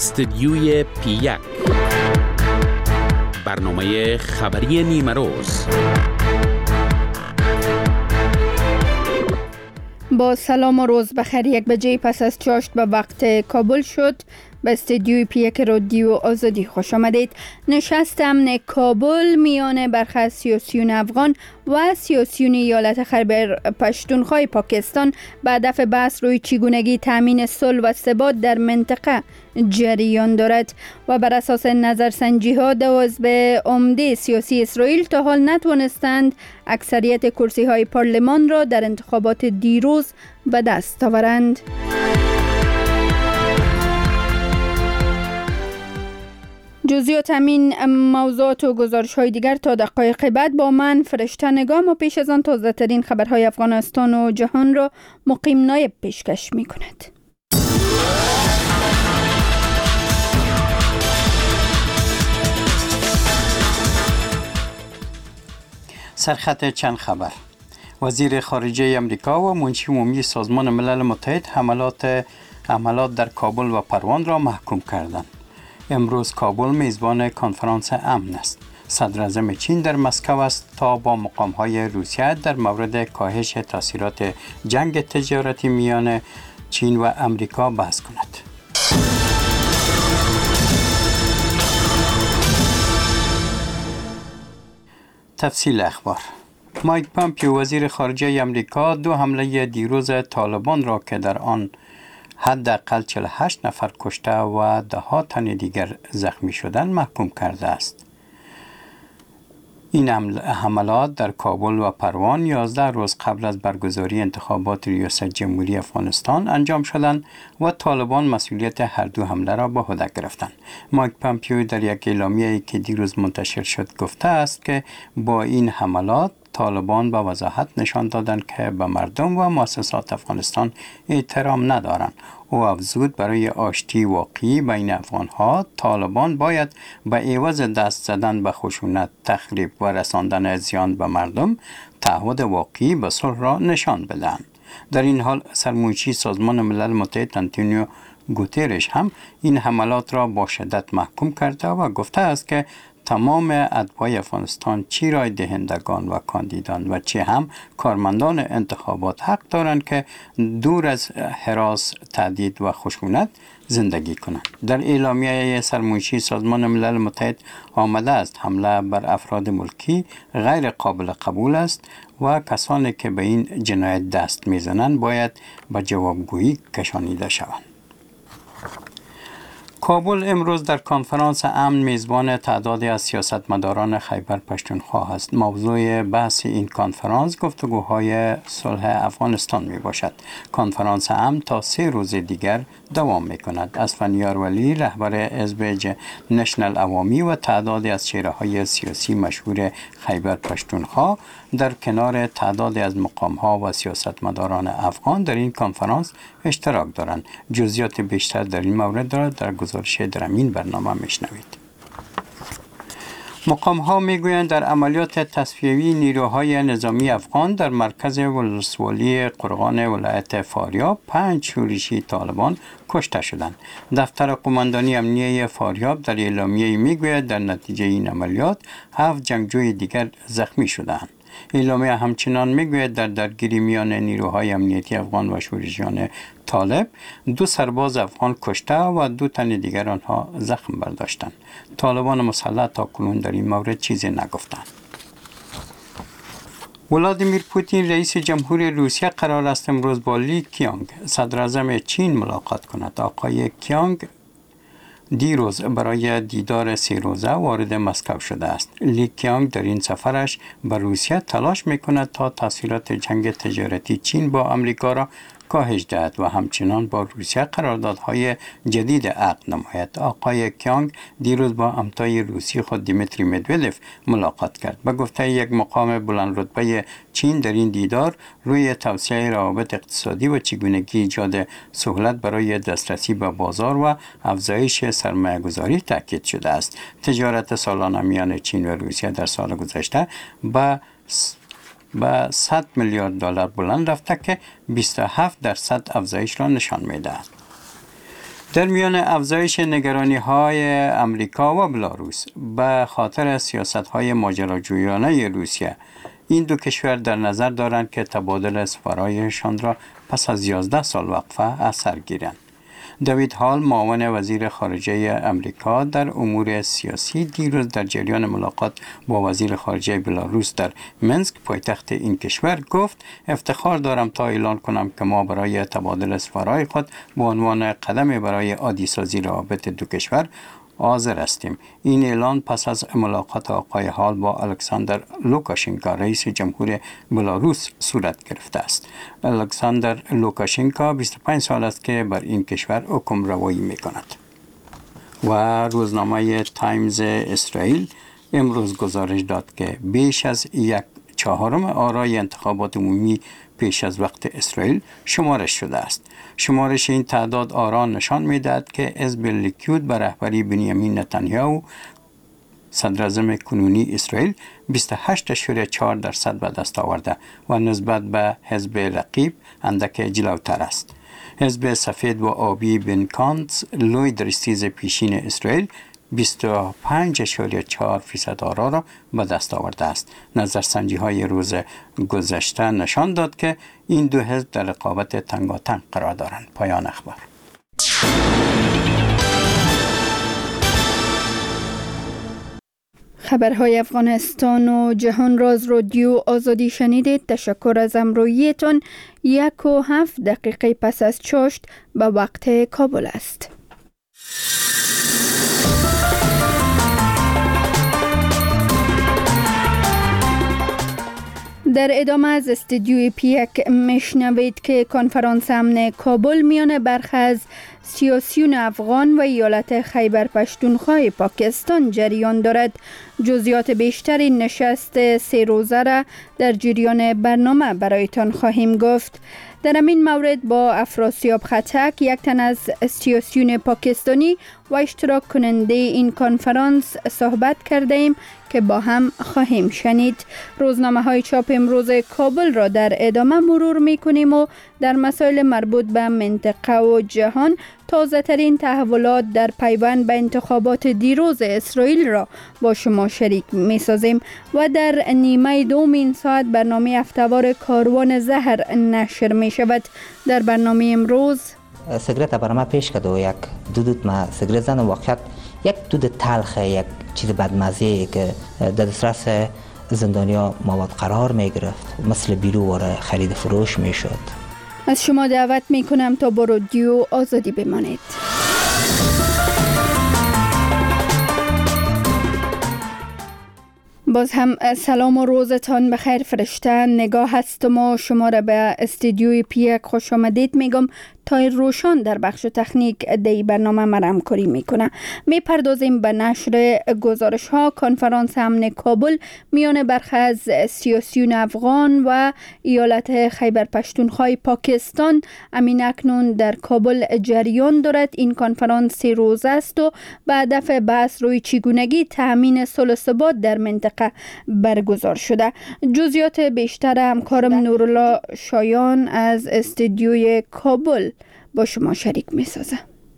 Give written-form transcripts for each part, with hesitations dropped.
استدیوی P1 برنامه خبری نیمه روز. با سلام و روز بخیر. 1 بجه پس از چاشت به وقت کابل شد. به استدیوی P1 رادیو آزادی خوش آمدید. نشست امن کابل میان برخی از سیاسیون افغان و سیاسیون ایالت خیبر پشتونخوا پاکستان به هدف بحث روی چگونگی تامین صلح و ثبات در منطقه جریان دارد و بر اساس نظرسنجی ها 12 عمده سیاسی اسرائیل تا حال نتوانستند اکثریت کرسی های پارلمان را در انتخابات دیروز به دست آورند. جزئیات همین موضوعات و گزارش های دیگر تا دقایق بعد با من فرشته نگام و پیش از آن تازه ترین خبرهای افغانستان و جهان را مقیم نایب پیشکش می کند. سرخط چند خبر. وزیر خارجه امریکا و منشی عمومی سازمان ملل متحد حملات در کابل و پروان را محکوم کردند. امروز کابل میزبان کنفرانس امن است. صدر اعظم چین در مسکو است تا با مقام‌های روسیه در مورد کاهش تاثیرات جنگ تجارتی میان چین و امریکا بحث کند. تفصیل اخبار. مایک پامپیو وزیر خارجه امریکا 2 حمله دیروز طالبان را که در آن حداقل 48 نفر کشته و 10 تن دیگر زخمی شدند محکوم کرده است. این حملات در کابل و پروان 11 روز قبل از برگزاری انتخابات ریاست جمهوری افغانستان انجام شدند و طالبان مسئولیت هر 2 حمله را به عهده گرفتند. مایک پامپیو در یک اعلامیه‌ای که دیروز منتشر شد گفته است که با این حملات طالبان با وضاحت نشان دادند که به مردم و مؤسسات افغانستان احترام ندارند. او افزود برای آشتی واقعی بین افغانها طالبان باید به عوض دست زدن به خشونت، تخریب و رساندن زیان به مردم تعهد واقعی به صلح را نشان بدهند. در این حال سرمنشی سازمان ملل متحد آنتونیو گوترش هم این حملات را با شدت محکوم کرده و گفته است که تمام اتباع افغانستان چه رای دهندگان و کاندیدان و چه هم کارمندان انتخابات حق دارند که دور از هراس، تهدید و خشونت زندگی کنند. در اعلامیه سرمنشی سازمان ملل متحد آمده است حمله بر افراد ملکی غیر قابل قبول است و کسانی که به این جنایت دست میزنند باید به جوابگویی کشانیده شوند. کابل امروز در کنفرانس امن میزبان تعدادی از سیاستمداران خیبر پشتونخوا است. موضوع بحث این کنفرانس گفتگوهای صلح افغانستان می باشد. کنفرانس امن تا 3 روز دیگر دوام می کند. اسفندیار ولی رهبر حزب نشنل عوامی و تعدادی از چهره‌های سیاسی مشهور خیبر پشتونخوا در کنار تعدادی از مقام‌ها و سیاستمداران افغان در این کنفرانس اشتراک دارند. جزئیات بیشتر در این مورد را در گزارش در این برنامه میشنوید. مقام‌ها میگویند در عملیات تصفیه‌ای نیروهای نظامی افغان در مرکز ولسوالی قرغان ولایت فاریاب 5 شورشی طالبان کشته شدند. دفتر قماندانی امنیه فاریاب در اعلامیه میگوید در نتیجه این عملیات 7 جنگجوی دیگر زخمی شدند. اعلامیه همچنان میگوید در درگیری میان نیروهای امنیتی افغان و شورشیان طالب 2 سرباز افغان کشته و 2 تن دیگر آنها زخم برداشتند. طالبان مسلح تاکنون در این مورد چیزی نگفتند. ولادیمیر پوتین رئیس جمهور روسیه قرار است امروز با لی کیانگ صدر اعظم چین ملاقات کند. آقای کیانگ دیروز برای دیدار 3 روزه وارد مسکو شده است. لی کیانگ در این سفرش به روسیه تلاش میکند تا تاثیرات جنگ تجارتی چین با امریکا را کاهش دهد و همچنان با روسیه قراردادهای جدید عقد نماید. آقای کیانگ دیروز با همتای روسی خود دیمیتری مدودف ملاقات کرد. به گفته یک مقام بلند رتبه چین در این دیدار روی توسعه روابط اقتصادی و چگونگی ایجاد سهولت برای دسترسی به بازار و افزایش سرمایه‌گذاری تاکید شده است. تجارت سالانه میان چین و روسیه در سال گذشته به 100 میلیارد دلار بلند رفته که 27% افزایش را نشان می‌دهد. در میان افزایش نگرانی‌های امریکا و بلاروس به خاطر سیاست‌های ماجراجویانه روسیه، این دو کشور در نظر دارند که تبادل سفرایشان را پس از 11 سال وقفه از سر گیرند. دیوید هال، معاون وزیر خارجه امریکا در امور سیاسی، دیروز در جریان ملاقات با وزیر خارجه بلاروس در منسک، پایتخت این کشور، گفت: افتخار دارم تا اعلان کنم که ما برای تبادل سفرهای خود به عنوان قدم برای عادی سازی روابط دو کشور حاضر هستیم. این اعلان پس از ملاقات آقای هال با الکساندر لوکاشنکا، رئیس جمهور بلاروس، صورت گرفته است. الکساندر لوکاشنکا 25 سال است که بر این کشور حکم روایی می کند. و روزنامه تایمز اسرائیل امروز گزارش داد که بیش از 1/4 آرای انتخابات عمومی پیش از وقت اسرائیل شمارش شده است. شمارش این تعداد آرا نشان می‌دهد که حزب لیکود به رهبری بنیامین نتانیاهو، صدراعظم کنونی اسرائیل، 28.4% به دست آورده و نسبت به حزب رقیب اندک جلوتر است. حزب سفید و آبی بنکانس، لوی درستیز پیشین اسرائیل، 25.4% آرا را به دست آورده است. نظرسنجی های روز گذشته نشان داد که این دو حزب در رقابت تنگاتنگ قرار دارند. پایان اخبار. خبرهای افغانستان و جهان را از رادیو آزادی شنیدید. تشکر از همراهیتان. 1:07 پس از چاشت به وقت کابل است. در ادامه از استودیوی پیک میشنوید که کنفرانس امن کابل میان برخی از سیاسیون افغان و ایالت خیبر پشتونخوا پاکستان جریان دارد. جزئیات بیشتر این نشست 3 روزه را در جریان برنامه برایتان خواهیم گفت. در این مورد با افراسیاب خطک، یک تن از سیاسیون پاکستانی و اشتراک کننده این کنفرانس، صحبت کرده ایم که با هم خواهیم شنید. روزنامه های چاپ امروز کابل را در ادامه مرور می کنیم و در مسائل مربوط به منطقه و جهان تازه ترین تحولات در پیوند به انتخابات دیروز اسرائیل را با شما شریک می سازیم و در نیمه دوم این ساعت برنامه هفته‌وار کاروان زهر نشر می شود. در برنامه امروز سیگارت برای ما پیش کرد و یک دود ما سیگارت زدم. واقعیت یک دود تلخه، یک چیز بدمزه که در دسترس زندانیا مواد قرار می گرفت، مثل بیرو واره خرید فروش می شد. از شما دعوت می کنم تا با رادیو آزادی بمانید. باز هم سلام و روزتان بخیر فرشته. نگاه هستم و شما را به استودیوی پیک خوش آمدید میگم. تا روشان در بخش تکنیک دی برنامه مرم کاری میکنه. میپردازیم به نشر گزارش ها. کنفرانس امن کابل میان برخی از سیاسیون افغان و ایالت خیبر پشتونخوا پاکستان امین اکنون در کابل جریان دارد. این کنفرانس 3 روزه است و به هدف بحث روی چگونگی تامین صلح و ثبات در منطقه برگزار شده. جزئیات بیشتر همکارم نورالله شایان از استودیوی کابل با شما شریک می سازه.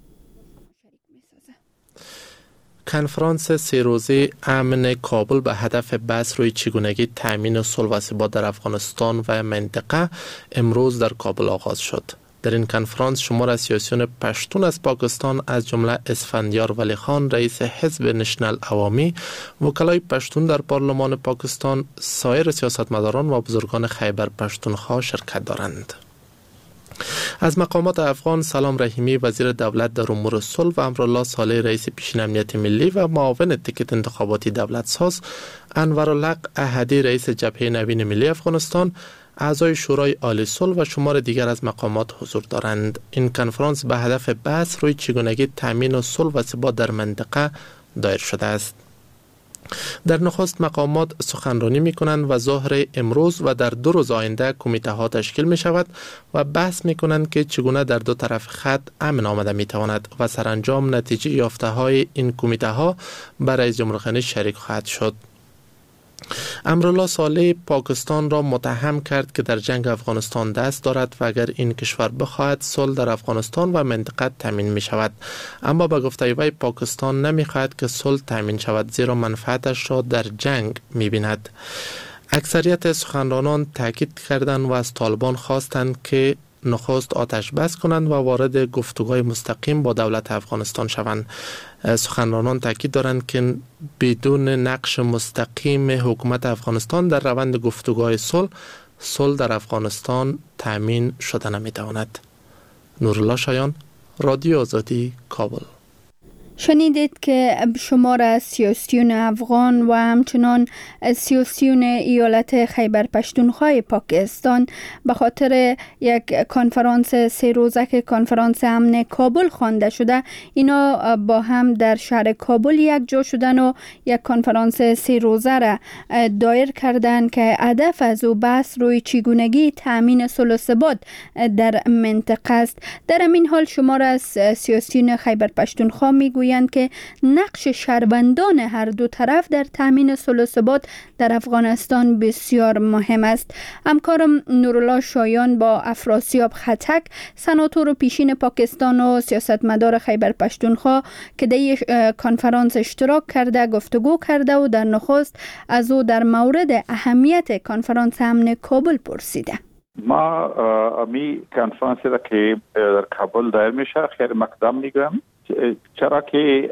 کنفرانس 3 روزه امن کابل به هدف بحث روی چگونگی تامین صلح و ثبات در افغانستان و منطقه امروز در کابل آغاز شد. در این کنفرانس شمار از سیاسیون پشتون از پاکستان از جمله اسفندیار ولی خان، رئیس حزب نشنل عوامی، وکلای پشتون در پارلمان پاکستان، سایر سیاستمداران و بزرگان خیبر پشتونخوا شرکت دارند. از مقامات افغان سلام رحیمی وزیر دولت در امور صلح و امرالله صالح رئیس پیشین امنیت ملی و معاون تکت انتخاباتی دولت ساز، انورالحق احدی رئیس جبهه نوین ملی افغانستان، اعضای شورای عالی صلح و شمار دیگر از مقامات حضور دارند. این کنفرانس به هدف بحث روی چگونگی تامین صلح و ثبات در منطقه دایر شده است. در نخست مقامات سخنرانی می کنند و ظهر امروز و در 2 روز آینده کمیته ها تشکیل می شود و بحث می کنند که چگونه در 2 طرف خط امن آمده می تواند و سرانجام نتیجه یافته های این کمیته ها برای رئیس جمهور خانه شریک خواهد شد. امرالله صالح پاکستان را متهم کرد که در جنگ افغانستان دست دارد و اگر این کشور بخواهد صلح در افغانستان و منطقه تامین می شود. اما به گفته وی پاکستان نمی خواهد که صلح تامین شود، زیرا منفعتش را در جنگ می بیند. اکثریت سخنرانان تاکید کردند و از طالبان خواستند که نخست آتش بس کنند و وارد گفتگوهای مستقیم با دولت افغانستان شوند. سخنرانان تاکید دارند که بدون نقش مستقیم حکومت افغانستان در روند گفتگوهای صلح در افغانستان تامین شده نمی‌تواند. نورالله شایان، رادیو آزادی، کابل. شنیدید که شمار از سیاسیون افغان و همچنان سیاسیون ایالت خیبر پشتونخوا پاکستان به خاطر یک کنفرانس 3 روزه که کنفرانس امن کابل خوانده شده، اینا با هم در شهر کابل یک جا شدن و یک کنفرانس 3 روزه را دایر کردند که هدف از او بحث روی چگونگی تامین صلح و ثبات در منطقه است. در این حال شمار از سیاسیون خیبر پشتونخوا میگویند که نقش شهروندان هر دو طرف در تامین صلح و ثبات در افغانستان بسیار مهم است. همکارم نورالله شایان با افراسیاب خطک، سناتور پیشین پاکستان و سیاستمدار خیبر پشتونخوا که در کنفرانس اشتراک کرده گفتگو کرده و در نخست از او در مورد اهمیت کنفرانس امن کابل پرسیده. ما امی کنفرانس را که در کابل دایر میشه خیر مقدم میگم، چرا که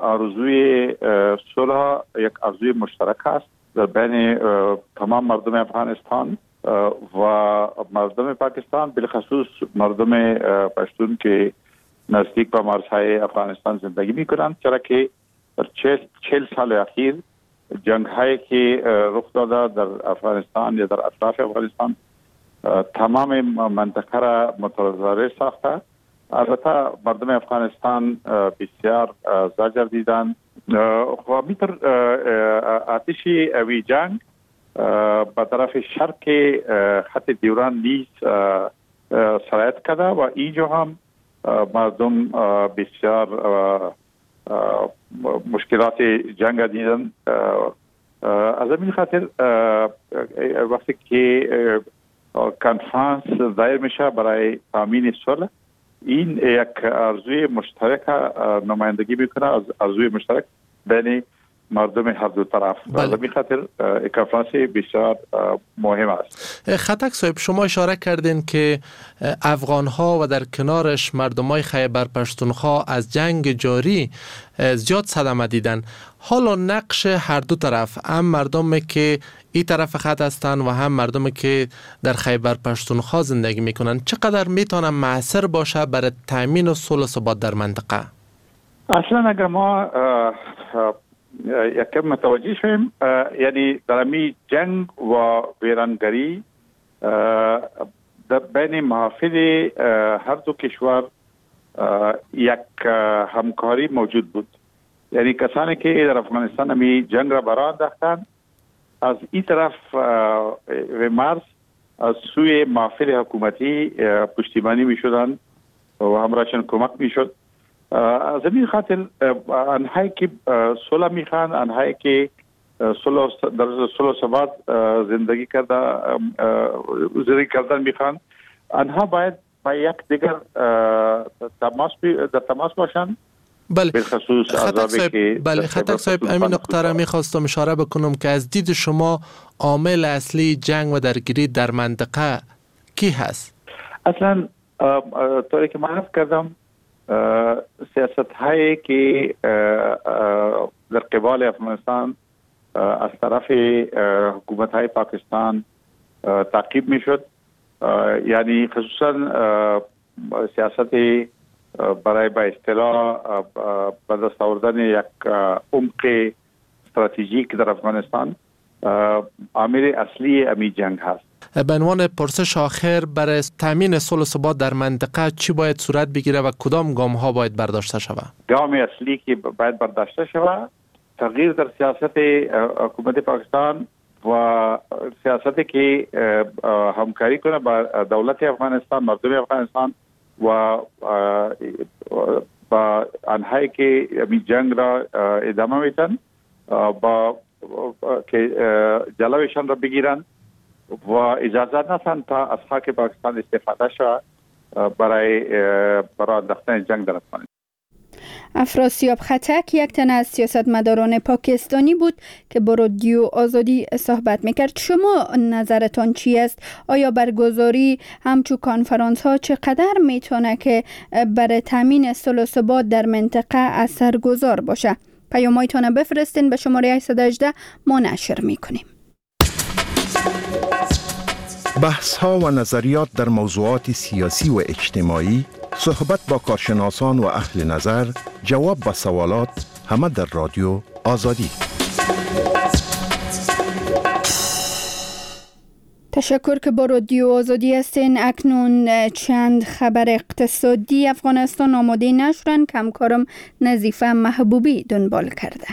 آرزوی صلح یک آرزوی مشترک است در بین تمام مردم افغانستان و مردم پاکستان، بالخصوص مردم پشتون که نزدیک به مرزهای افغانستان زندگی میکنند، چرا که در 40 سال اخیر جنگ هایی که رخ داده در افغانستان یا در اطراف افغانستان تمام منطقه را متضرر ساخته. البته مردم افغانستان بسیار زجر دیدن و میتر آتش اوی جنگ به طرف شرق خط دیوران نیز سرایت کرده و اینجا هم مردم بسیار مشکلات جنگ دیدن. از این خاطر وقتی که کنفرانس دایر میشه برای تامین صلح، این یک آرزوی مشترک نمایندگی میکنه، از آرزوی مشترک بین مردم هر دو طرف. به این خاطر کنفرانس بسیار مهم است. خطک صاحب، شما اشاره کردین که افغان ها و در کنارش مردم های خیبر پشتونخوا از جنگ جاری زیاد صدمه دیدن. حالا نقش هر دو طرف، هم مردمی که این طرف خط هستند و هم مردمی که در خیبر پشتونخوا زندگی میکنن، چقدر میتونه مؤثر باشه برای تامین و صلح و ثبات در منطقه؟ اصلا اگر ما یکم متوجه شویم، یعنی در امی جنگ و ویرانگری در بین محافظ هر دو کشور یک همکاری موجود بود. یعنی کسانی که در افغانستان امی جنگ را برای انداختند، از این طرف و مرز از سوی محافظ حکومتی پشتیبانی می شدند و همراهشان کمک می شد. از این خاطر آنهایی که صلح میخوان، آنهایی که در صلح و ثبات زندگی کردن میخوان، آنها باید با یک دیگر در تماس باشند. بله خطک صاحب، همین نقطه را میخواستم اشاره بکنم که از دید شما عامل اصلی جنگ و درگیری در منطقه کی هست؟ اصلا طوری که معرف کردم، سیاست هایی که در قبال افغانستان از طرف حکومت های پاکستان تعقیب می شد، یعنی خصوصا سیاست برای به اصطلاح به دست آوردن یک عمق استراتژیک در افغانستان عامل اصلی امی جنگ هست. به عنوان پرسش آخر، برای تامین صلح و ثبات در منطقه چی باید صورت بگیره و کدام گام ها باید برداشته شود؟ گام اصلی که باید برداشته شود تغییر در سیاست حکومت پاکستان و سیاستی که همکاری کنه با دولت افغانستان، مردم افغانستان و با آنهایی که این جنگ را ادامه میدن، با که جلوشان را بگیرند و اجازه ندهند تا از خاک پاکستان استفاده شود برای انداختن جنگ در افغانستان. افراسیاب خطک یک تن از سیاستمداران پاکستانی بود که با رادیو آزادی صحبت میکرد. شما نظرتان چی است؟ آیا برگزاری همچون کنفرانس ها چقدر میتونه که برای تامین صلح و ثبات در منطقه اثرگذار باشه؟ پیامایتان بفرستین به شماره 818 ما نشر میکنیم. بحث ها و نظریات در موضوعات سیاسی و اجتماعی، صحبت با کارشناسان و اهل نظر، جواب به سوالات، همه در رادیو آزادی. تشکر که با رادیو آزادی هستین. اکنون چند خبر اقتصادی افغانستان آماده نشرن که همکارم نظیفه محبوبی دنبال کرده.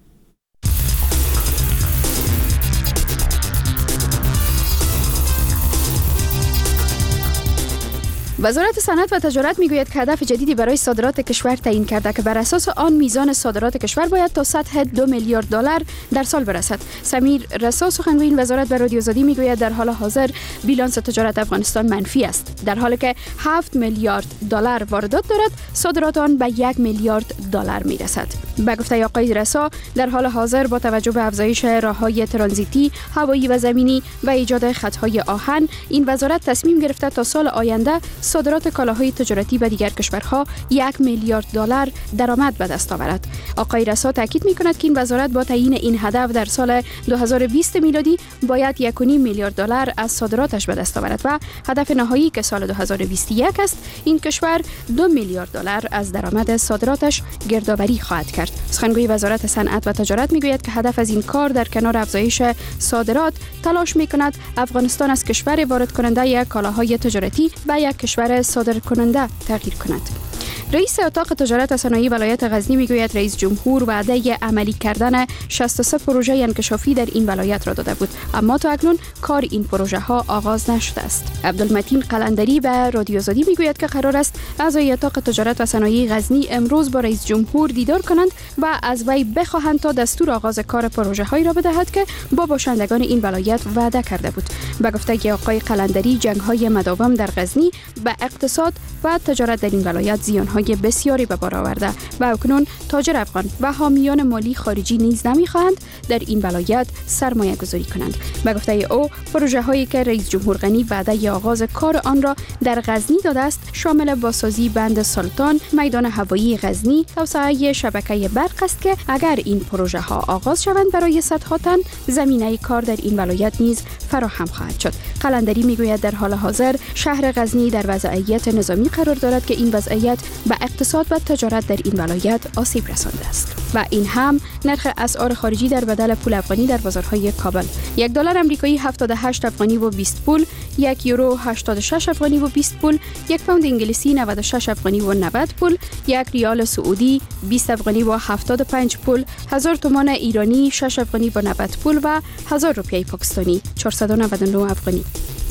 وزارت صنعت و تجارت میگوید که هدف جدیدی برای صادرات کشور تعیین کرده که بر اساس آن میزان صادرات کشور باید تا سطح 2 میلیارد دلار در سال برسد. سمیر رسا سخنگوی این وزارت به رادیو آزادی میگوید در حال حاضر بیلانس تجارت افغانستان منفی است. در حالی که 7 میلیارد دلار واردات دارد، صادرات آن به 1 میلیارد دلار میرسد. به گفته آقای رسا، در حال حاضر با توجه به افزایش راههای ترانزیتی، هوایی و زمینی و ایجاد خطهای آهن، این وزارت تصمیم گرفته تا سال آینده صادرات کالاهای تجارتی به دیگر کشورها 1 میلیارد دلار درآمد به دست آورد. آقای رسا تاکید می‌کند که این وزارت با تعیین این هدف در سال 2020 میلادی باید 1.5 میلیارد دلار از صادراتش به دست آورد و هدف نهایی که سال 2021 است، این کشور 2 میلیارد دلار از درآمد صادراتش گردآوری خواهد کرد. سخنگوی وزارت صنعت و تجارت میگوید که هدف از این کار در کنار افزایش صادرات، تلاش می‌کند افغانستان از کشور وارد کننده کالاهای تجارتی به یک کشور صادر کننده تغییر کند. رئیس اتاق تجارت و صنایع ولایت غزنی میگوید رئیس جمهور وعده عملی کردن 63 پروژه انکشافی در این ولایت را داده بود، اما تا اکنون کار این پروژه ها آغاز نشده است. عبدالمتین قلندری به رادیو آزادی میگوید که قرار است اعضای اتاق تجارت و صنایع غزنی امروز با رئیس جمهور دیدار کنند و از وی بخواهند تا دستور آغاز کار پروژه هایی را بدهد که با باشندگان این ولایت وعده کرده بود. به گفته آقای قلندری، جنگ های مداوم در غزنی به اقتصاد و تجارت در این ولایت زیان‌های بسیاری به بار آورده و اکنون تاجر افغان و حامیان مالی خارجی نیز نمی‌خواهند در این ولایت سرمایه گذاری کنند. به گفته او، پروژه هایی که رئیس جمهور غنی وعده آغاز کار آن را در غزنی داده است شامل بازسازی بند سلطان، میدان هوایی غزنی، توسعه شبکه برق است که اگر این پروژه ها آغاز شوند برای صدها تن زمینه کار در این ولایت نیز فراهم خواهد شد. قلندری میگوید در حال حاضر شهر غزنی در وضعیت نظامی قرار دارد که این وضعیت به اقتصاد و تجارت در این ولایت آسیب رسانده است. و این هم نرخ اسعار خارجی در بدل پول افغانی در بازارهای کابل: $1 آمریکایی 78 افغانی و 20 پول، 1 یورو 86 افغانی و 20 پول، 1 پوند انگلیسی 96 افغانی و 90 پول، 1 ریال سعودی 20 افغانی و 75 پول، 1000 تومان ایرانی 6 افغانی و 90 پول و 1000 روپیه پاکستانی 499 افغانی.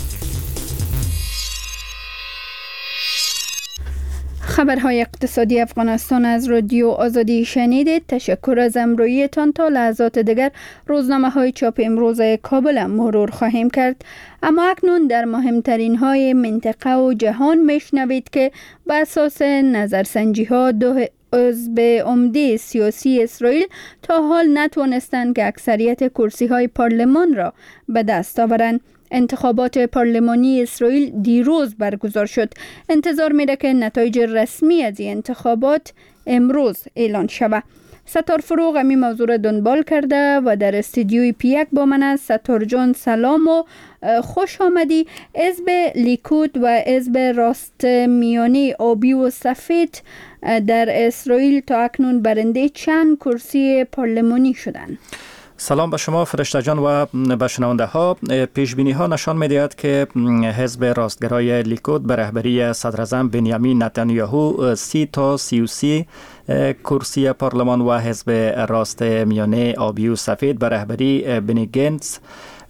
خبرهای اقتصادی افغانستان از رادیو آزادی شنیدید. تشکر از همراهیتان. تا لحظات دیگر روزنامه‌های چاپ امروز کابل مرور خواهیم کرد. اما اکنون در مهمترین های منطقه و جهان میشنوید که بر اساس نظرسنجی‌ها دو عضو عمده سیاسی اسرائیل تا حال نتوانستند که اکثریت کرسی‌های پارلمان را به دست آورند. انتخابات پارلمانی اسرائیل دیروز برگزار شد. انتظار میره که نتایج رسمی از این انتخابات امروز اعلان شود. ستار فروغ امی موضوع را دنبال کرده و در استودیوی پیک با من است. ستار جان سلام و خوش آمدی. حزب لیکود و حزب راست میانی آبی و سفید در اسرائیل تا اکنون برنده چند کرسی پارلمانی شدند؟ سلام به شما فرشته جان و به شنونده ها. پیش بینی ها نشان می‌دهد که حزب راستگرای لیکود به رهبری صدر اعظم بنیامین نتانیاهو 30 تا 33 کرسی پارلمان و حزب راست میانه آبی و سفید به رهبری بنی گنتس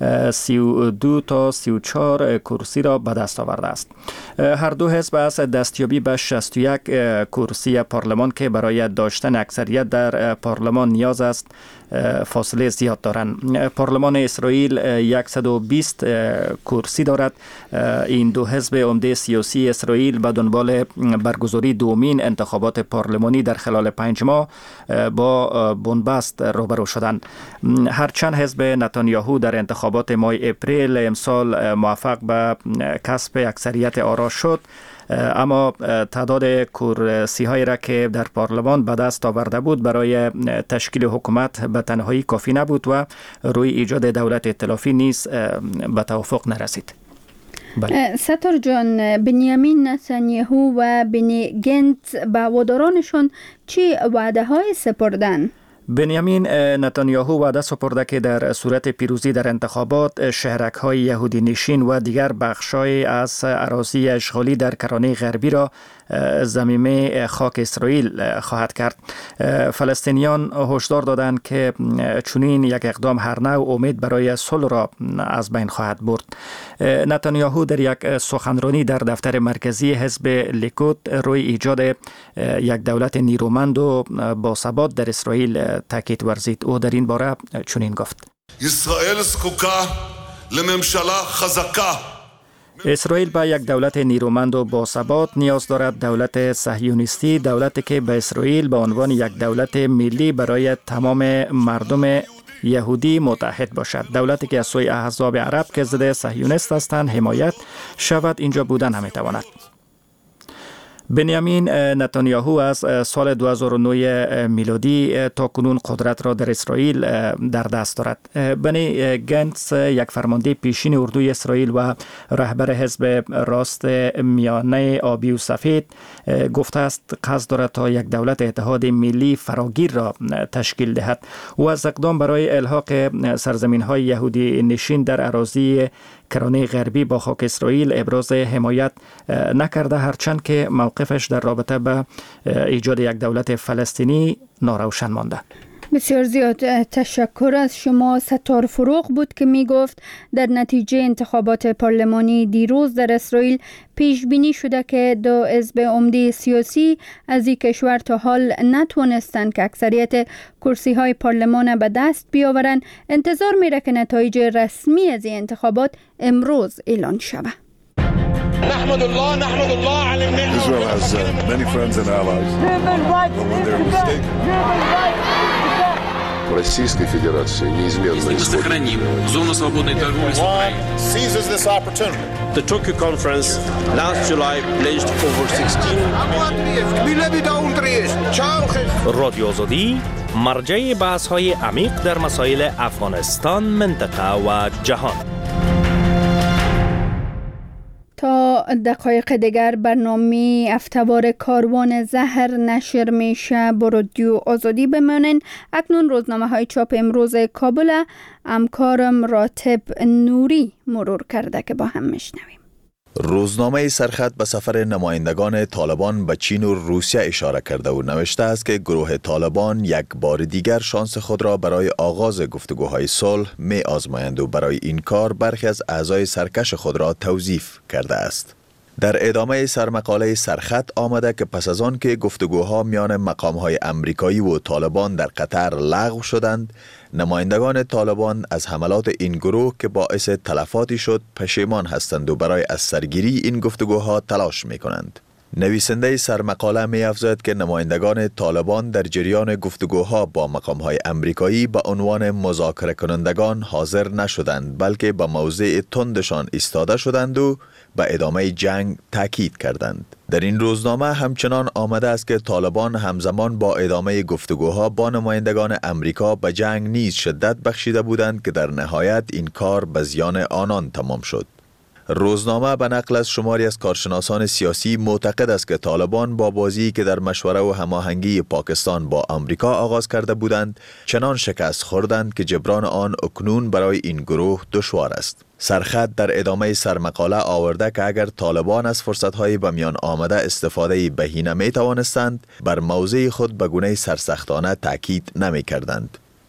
32 تا 34 کرسی را به دست آورده است. هر دو حزب از دستیابی به 61 کرسی پارلمان که برای داشتن اکثریت در پارلمان نیاز است فاصله زیاد دارند. پارلمان اسرائیل 120 کرسی دارد. این دو حزب عمده سیاسی اسرائیل به دنبال برگزاری دومین انتخابات پارلمانی در خلال 5 ماه با بنبست روبرو شدند. هرچند حزب نتانیاهو در انتخابات ماه اپریل امسال موفق به کسب اکثریت آرا شد، اما تعداد کرسی هایی را که در پارلمان به دست آورده بود برای تشکیل حکومت به تنهایی کافی نبود و روی ایجاد دولت ائتلافی نیز به توافق نرسید. ستار جان، بنیامین نتانیاهو و بنی گنتس به هوادارانشان چی وعده های سپردن؟ بنیامین نتانیاهو وعده سپرده که در صورت پیروزی در انتخابات شهرک‌های یهودی نشین و دیگر بخش‌های از اراضی اشغالی در کرانه غربی را ضمیمه خاک اسرائیل خواهد کرد. فلسطینیان هشدار دادند که چنین یک اقدام هر نوع امید برای صلح را از بین خواهد برد. نتانیاهو در یک سخنرانی در دفتر مرکزی حزب لیکود روی ایجاد یک دولت نیرومند و باثبات در اسرائیل تاکید ورزید. او در این باره چنین گفت: اسرائیل زقوقه لممشلا خزقه. اسرائیل به یک دولت نیرومند و باثبات نیاز دارد. دولت صهیونیستی، دولتی که به اسرائیل به عنوان یک دولت ملی برای تمام مردم یهودی متحد باشد. دولتی که از سوی احزاب عرب که ضد صهیونیست هستند حمایت شود، اینجا بودن هم میتواند. بنیامین نتانیاهو از سال 2009 میلادی تا کنون قدرت را در اسرائیل در دست دارد. بنی گنتس یک فرمانده پیشین اردوی اسرائیل و رهبر حزب راست میانه آبی و سفید گفته است قصد دارد تا یک دولت اتحاد ملی فراگیر را تشکیل دهد. او از اقدام برای الحاق سرزمین‌های یهودی نشین در اراضی کرانه غربی با خاک اسرائیل ابراز حمایت نکرده، هرچند که موقفش در رابطه به ایجاد یک دولت فلسطینی ناروشن مانده. بسیار زیاد تشکر از شما. ستار فروغ بود که می گفت در نتیجه انتخابات پارلمانی دیروز در اسرائیل پیش بینی شده که دو حزب عمده سیاسی از این کشور تا حال نتوانستند که اکثریت کرسی های پارلمان به دست بیاورند. انتظار میره که نتایج رسمی از این انتخابات امروز اعلان شود. نحمد الله على النعمة. Israel has many friends and allies. But when they're mistaken. Российской Федерации неизменно сохраним зону свободной торговли с Украиной. Seizes this opportunity. The Tokyo conference last July pledged over 16 رادیو آزادی مرجع بحث‌های عمیق در مسائل افغانستان، منطقه و جهان. تا دقایق دیگر برنامه افتوار کاروان زهر نشر میشه. با رادیو آزادی بمانین. اکنون روزنامه های چاپ امروز کابل همکارم راتب نوری مرور کرده که با هم میشنویم. روزنامه سرخط به سفر نمایندگان طالبان به چین و روسیه اشاره کرده و نوشته است که گروه طالبان یک بار دیگر شانس خود را برای آغاز گفتگوهای صلح می آزمایند و برای این کار برخی از اعضای سرکش خود را توظیف کرده است. در ادامه سرمقاله سرخط آمده که پس از آن که گفتگوها میان مقامهای امریکایی و طالبان در قطر لغو شدند، نمایندگان طالبان از حملات این گروه که باعث تلفاتی شد پشیمان هستند و برای از سرگیری این گفتگوها تلاش می کنند. نویسنده سرمقاله می افزاید که نمایندگان طالبان در جریان گفتگوها با مقامهای امریکایی به عنوان مذاکره کنندگان حاضر نشدند، بلکه به موضع تندشان ایستاده شدند و به ادامه جنگ تاکید کردند. در این روزنامه همچنان آمده است که طالبان همزمان با ادامه گفتگوها با نمایندگان امریکا به جنگ نیز شدت بخشیده بودند که در نهایت این کار به زیان آنان تمام شد. روزنامه به نقل از شماری از کارشناسان سیاسی معتقد است که طالبان با بازی که در مشوره و هماهنگی پاکستان با آمریکا آغاز کرده بودند چنان شکست خوردند که جبران آن اکنون برای این گروه دشوار است. سرخط در ادامه سرمقاله آورده که اگر طالبان از فرصت‌های به میان آمده استفاده بهینه می توانستند، بر موضع خود به گونه سرسختانه تاکید نمی کردند.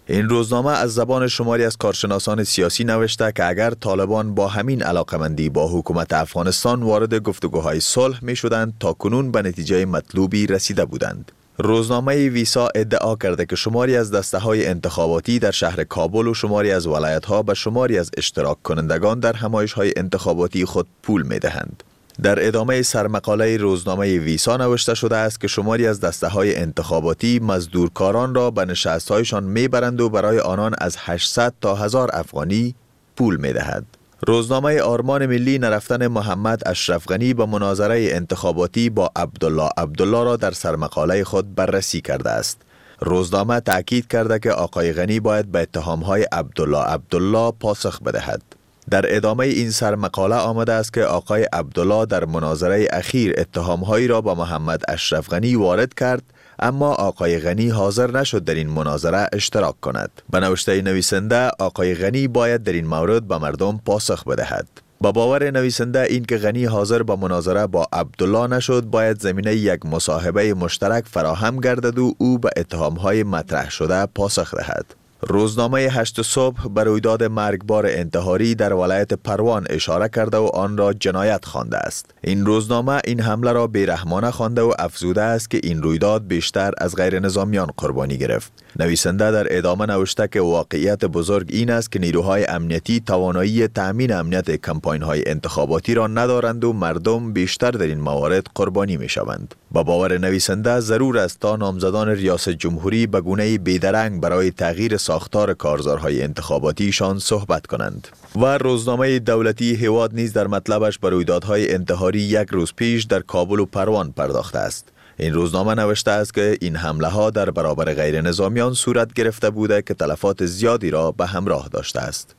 این روزنامه از زبان شماری از کارشناسان سیاسی نوشته که اگر طالبان با همین علاقمندی با حکومت افغانستان وارد گفتگوهای صلح می شدند تا کنون به نتیجه مطلوبی رسیده بودند. روزنامه ویسا ادعا کرده که شماری از دسته‌های انتخاباتی در شهر کابل و شماری از ولایت‌ها به شماری از اشتراک کنندگان در همایش‌های انتخاباتی خود پول می‌دهند. در ادامه سرمقاله روزنامه ویسا نوشته شده است که شماری از دسته‌های انتخاباتی مزدورکاران را به نشست‌هایشان می‌برند و برای آنان از 800 تا 1000 افغانی پول می‌دهد. روزنامه آرمان ملی نرفتن محمد اشرف غنی به مناظره انتخاباتی با عبدالله را در سرمقاله خود بررسی کرده است. روزنامه تأکید کرده که آقای غنی باید به اتهام‌های عبدالله پاسخ بدهد. در ادامه این سرمقاله آمده است که آقای عبدالله در مناظره اخیر اتهام‌هایی را با محمد اشرف غنی وارد کرد، اما آقای غنی حاضر نشد در این مناظره اشتراک کند. به نوشته نویسنده آقای غنی باید در این مورد به مردم پاسخ بدهد. با باور نویسنده این که غنی حاضر به مناظره با عبدالله نشد باید زمینه یک مصاحبه مشترک فراهم گردد و او به اتهام‌های مطرح شده پاسخ دهد. روزنامه 8 صبح به رویداد مرگبار انتحاری در ولایت پروان اشاره کرده و آن را جنایت خوانده است. این روزنامه این حمله را بیرحمانه خوانده و افزوده است که این رویداد بیشتر از غیر نظامیان قربانی گرفت. نویسنده در ادامه نوشته که واقعیت بزرگ این است که نیروهای امنیتی توانایی تأمین امنیت کمپاین‌های انتخاباتی را ندارند و مردم بیشتر در این موارد قربانی می‌شوند. با باور نویسنده ضرور است تا نامزدان ریاست جمهوری به گونه‌ای بیدرنگ برای تغییر ساختار کارزارهای انتخاباتیشان صحبت کنند. و روزنامه دولتی هواد نیز در مطلبش به رویدادهای انتحاری یک روز پیش در کابل و پروان پرداخته است. این روزنامه نوشته است که این حمله ها در برابر غیر نظامیان صورت گرفته بوده که تلفات زیادی را به همراه داشته است.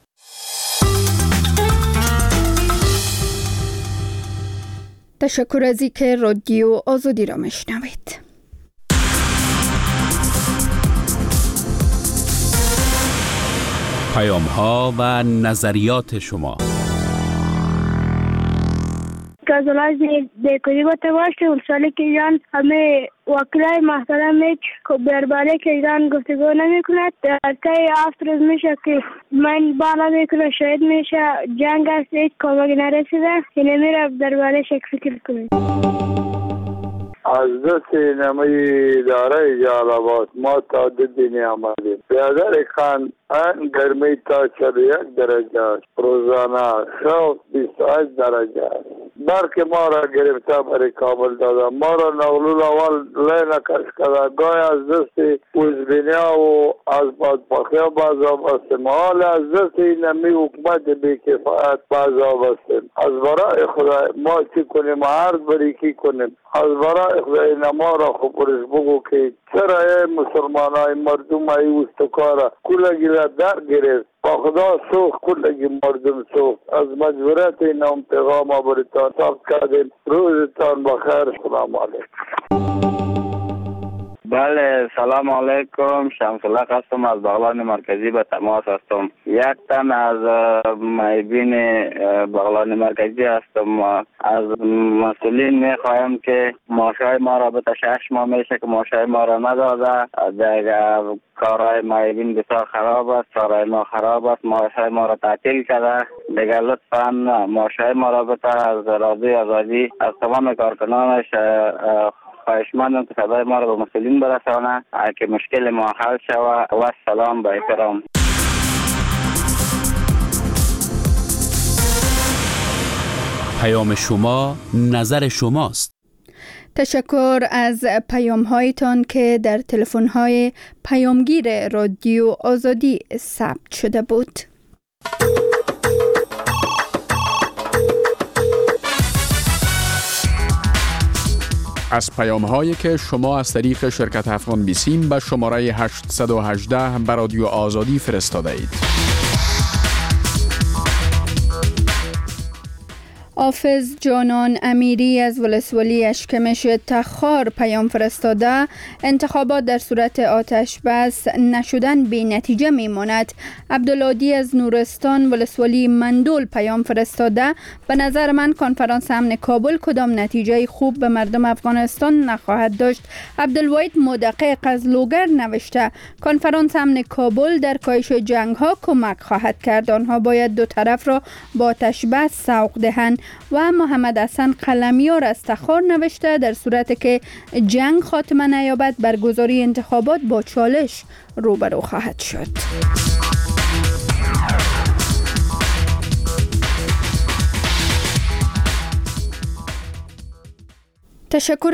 تشکر از اینکه رادیو آزادی را میشنوید. پیام‌ها و نظریات شما. از بیکاری با تواشه اون سالی که ایران همه وکلای محترم که درباره که ایران گفتگو نمی کند در طی 7 روز میشه که من بالا میکنه شاید میشه جنگ است هیچ کمکی نرسیده اینه میره درباره شک فکر کنید. از دست نمی داره جالبات ما تا دینی آمدیم. بیادر خان ان گرمی تا 41 درجه است. روزانه خوف 28 درجه است. برک ما را گرفته برای کابل داده. ما را نغلول اول لینا کش کرده. گای از دست اوزبینیا و از بدبختی بازا بستیم. حال از دست نمی حکمت بیکفایت بازا بستیم. از برای خدا ما چی کنیم عرض بری کی کنیم. از برای خدای نما را خبرش بگو که چرا مسلمان های مردم های استکاره کلگی را در گرفت با خدا سوخ کلگی مردم سوخ از مجبورت این هم پیغام آبریتان ساب کردیم. روزتان بخیر. سلام علیکم. بله سلام علیکم. شمس الله هستم از بغلان مرکزی به تماس هستم. یک تن از محبین بغلان مرکزی هستم. از مسئولین میخوایم که ماشای ما را به 6 ماه میشه که ماشای ما را نداده. در کارهای محبین بسیار خراب است. کارهای ما خراب است. ماشای ما را تعطیل کرده. دیگر لطفا ماشای ما را بته از رادیو آزادی از تمام کارکنانش خواهشمندم که صدای ما را به مسئولین برسانه که مشکل ما حل شود. و سلام با احترام. پیام شما نظر شماست. تشکر از پیام هایتان که در تلفن های پیامگیر رادیو آزادی ثبت شده بود. از پیام هایی که شما از طریق شرکت افغان بیسیم به شماره 818 به رادیو آزادی فرستاده اید. حافظ جانان امیری از ولسوالی اشکمش تخار پیام فرستاده: انتخابات در صورت آتش بس نشدن بی نتیجه میماند. عبدالعادی از نورستان ولسوالی مندول پیام فرستاده: به نظر من کنفرانس امن کابل کدام نتیجه خوب به مردم افغانستان نخواهد داشت. عبدالواحد مدقق از لوگر نوشته: کنفرانس امن کابل در کاهش جنگ ها کمک خواهد کرد. آنها باید دو طرف را با آتش بس سوق دهند. و محمد حسن قلمیار از تخار نوشته: در صورتی که جنگ خاتمه نیابد برگزاری انتخابات با چالش روبرو خواهد شد. تشکر